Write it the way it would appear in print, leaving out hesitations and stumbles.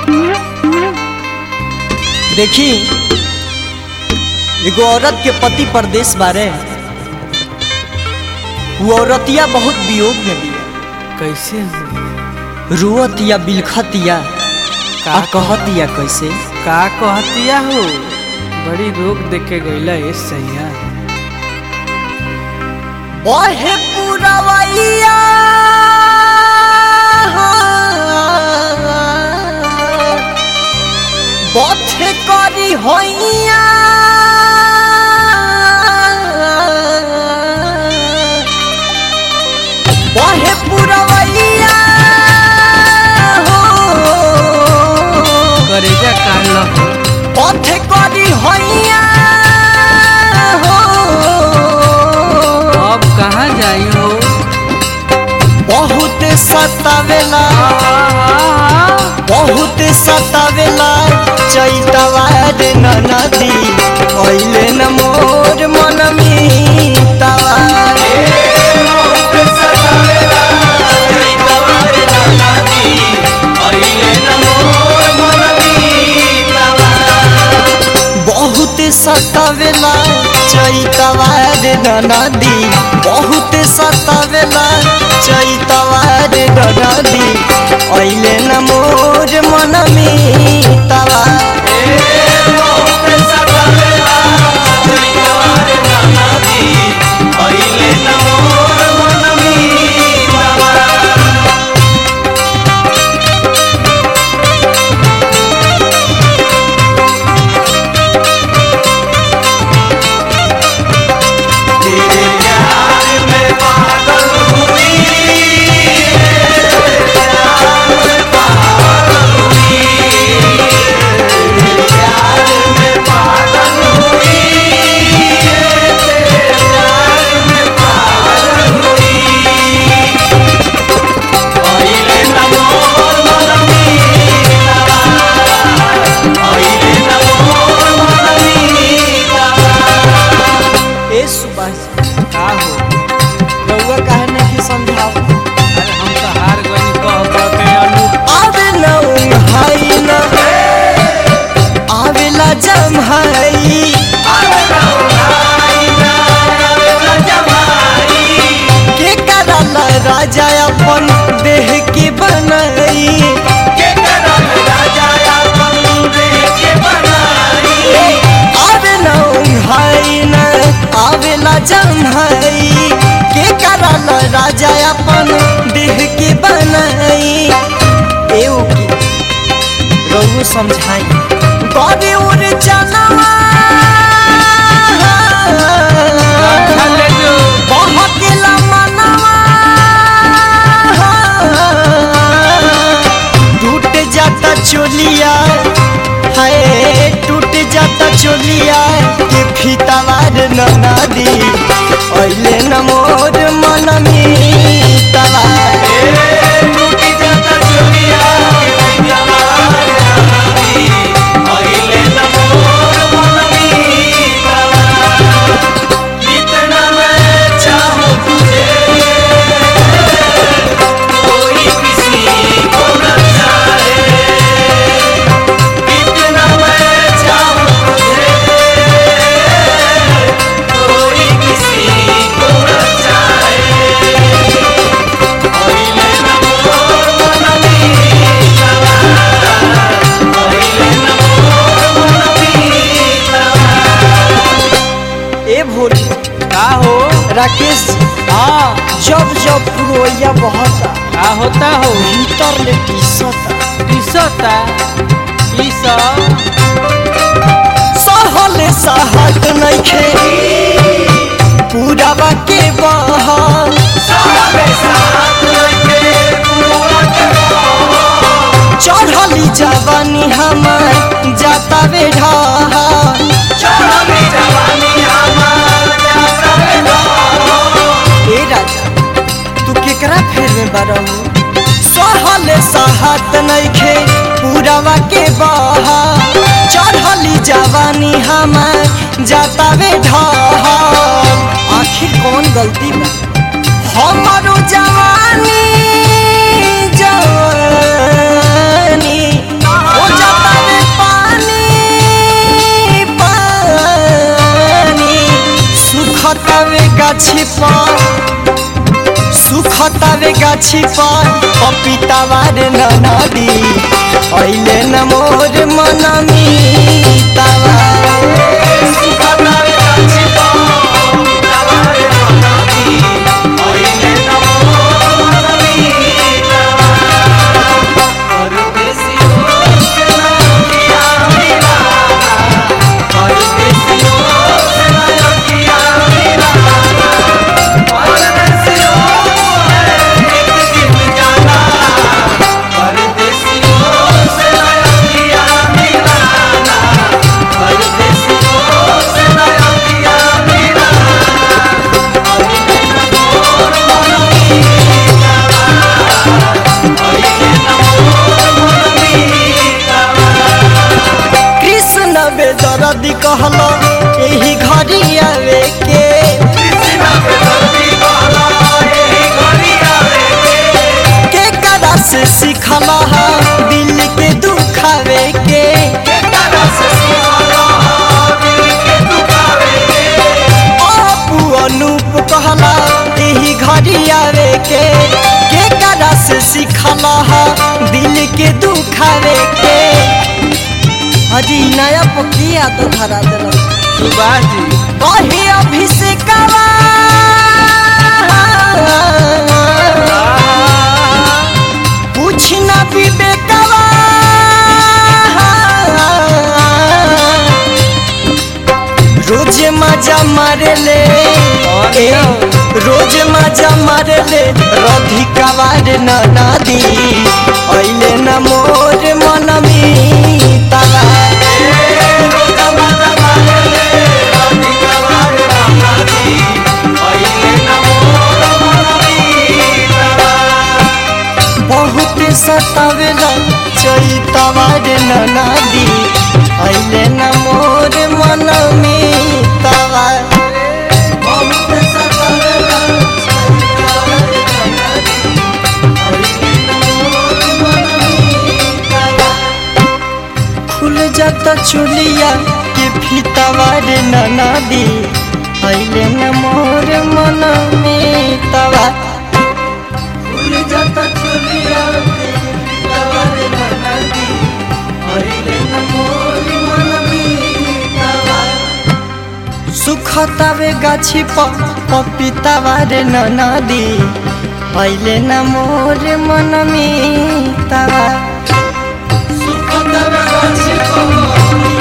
देखी एगो औरत के पति परदेश बारे, वो औरतिया बहुत वियोग में बिया। कैसे रुअतिया बिलखतिया का कहतिया कैसे का कहतिया हो? बड़ी रोग देखे गईला ए सैया। बहे पुरवैया बथे करी होइया बहे पुरवैया करेजा काल बथे करी होइया अब कहाँ जाई हो? बहुत सतावेला बहुत सतावेला चैतवा रे नदी ओइले न मोर मन मीतवा बहुत सतावेला चैतवा रे नदी ओइले न मोर मन मीतवा बहुत सतावेला चैतवा रे नदी बहुत सतावेला चैतवा रे नदी ओइले न मोर मन मीतवा बहुत सतावेला चैतवा रे नदी ओइले न मोर मन मीतवा। का हो? रउआ काहे नहीं समझाओ? अरे हम तो हार गई कह के अनु। आवे न उन्हाई न आवेला जम्हाई के करल राजा अपन देह की बनाई आवे न उन्हाई न आवेला जम्हाई के करल राजा अपन देह की बनाई एओ की रउआ समझाई बड़े उर जनवा ले जो बहकेला मनवा टूट जाता चोलिया है टूट जाता चोलिया के फीतावार नदी ओइले न मोर मन मीतवा टूट जाता चोलिया के फीतावार नदी ओइले न मोर मन मीतवा। इतना मैं चाहूं तुझे कोई किसी को न चाहे इतना मैं चाहूं तुझे कोई किसी को न चाहे ओइले न मोर मन मीतवा ओइले न मोर मन मीतवा। ए भोली का हो? राकेश हाँ जब जब पुरोया बहता का होता हो? भीतर ले टीसता किसता किस सहल सहत नइखे पूरावा के बहा चढ़ली जवानी हमर जाता बेढ़ा ए राजा तू केकरा फेर में बरहू सहल सहत नइखे पूरावा के बहा चढ़ली जवानी हमर जाता बेढ़ा आखिर कौन गलती बा हमारो जवानी जवानी ओ गाछी पर सुखतावे गाछी पर पपीतावा रे नदी अइले न मोर मनमी तावा बेदर्दी कहलो यही घड़ी आवे के करा से सिखला दिल के दुखावे के अपू अनूप कहला यही घड़ी आवे के करा से सिखला दिल के दुखावे के अजी नया पकिया तो धरा देला सुभाष जी कही अभिषेकवा कुछ ना विवेकवा रोज मजा मारे ले रोज मजा मारे ले राधिकावा रे नदी अइले न मोर मनमी तावा बहुत सतावेला चैतवा रे नदी अइले न मोर मनमी तावा बहुत सतावेला चैतवा रे नदी अइले न मोर मनमी तावा खुल जाता चुलिया के फीतावा रे नदी अइले न मोर मनमी तावा खुल जाता चुलिया के फीतावा रे नदी अइले न मोर मनमी तावा सुखतावे गाछी पर पपीतावा रे नदी अइले न मोर मनमी तावा सुखतावे गाछी पर